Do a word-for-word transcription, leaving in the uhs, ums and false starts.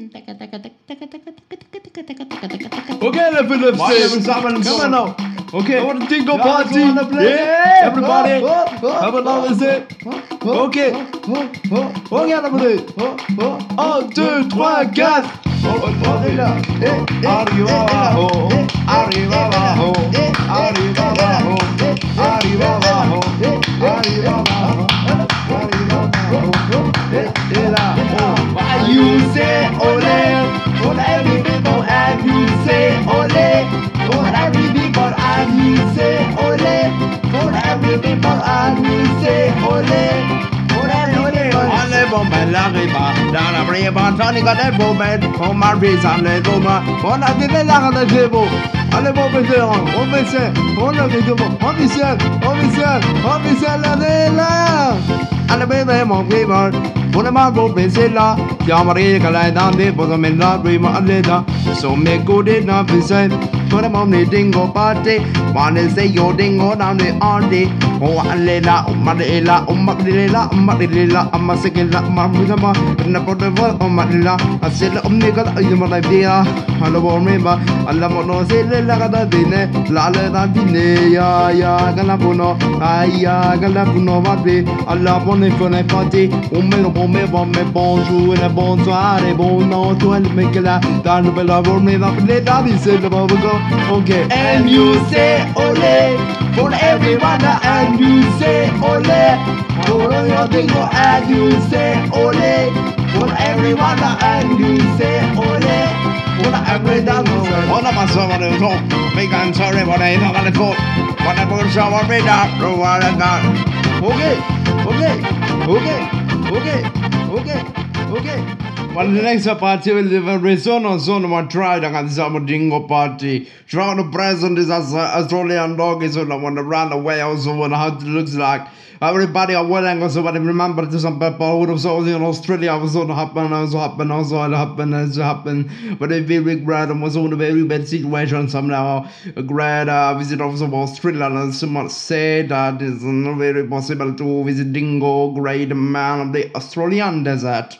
Okay, level up stage. Come on now. Okay, I want to dingo party. Yeah, everybody. Have a love is it. Okay. Okay, everybody. Un, deux, trois, quatre. Arriva abajo, arriba abajo, arriba abajo, arriba abajo, arriba abajo, arriba abajo. Et là, oh, you say ole, for every people and you say ole, for every people and you say ole, for every people and you say ole. Alle bomben la riba, dans la riba, Tony got that bomben, for my reason, les bomben, on a dit la de Gébo. Allez, bon, baiser, on baisse, on a dit bon, officiel, officiel, officiel, on est là. Allez, bébé, mon rival, pour le margot, baisser là, Yamari, Kalai, Dandi, pour le ménage, Rima, Aleda, so make good it, not be said. For the mommy dingo party, wanna say yo dingo down the arty. Oh, Alena, Umadela, Umadilla, Umadilla, Amasikilla, Mamma, and the portable, Umadilla, I said, Omnigal, Yumadilla, Hello, remember, Alamono, say, Lagada Dine, Lala Dine, Ya, Ya, Galabuno, Aya, Galabuno, Vati, Alabone for a party, Umeno, Bome, Bome, Bonjour, and a bonsoir, a bono, to make it down the below, Daddy said about go. Okay, and you say ole for everyone, and you say ole for all your dingo, and you say ole for everyone, and you say ole for every dingo. One of us over the top, big and sorry, but I don't want to go. But I put some of it up, no one got. Okay, okay, okay, okay, okay, okay. Well, the next party will live a reason zone of try and some dingo party. Try the present is as Australian dog is on I want to run away also what how it looks like. Everybody are well and also but remember to some people who was also in Australia was on happen, also happen, also happen, as happen. But a very great and was on a very bad situation somehow. A great uh, visit of Australia and someone said that it's not very possible to visit dingo, great man of the Australian desert.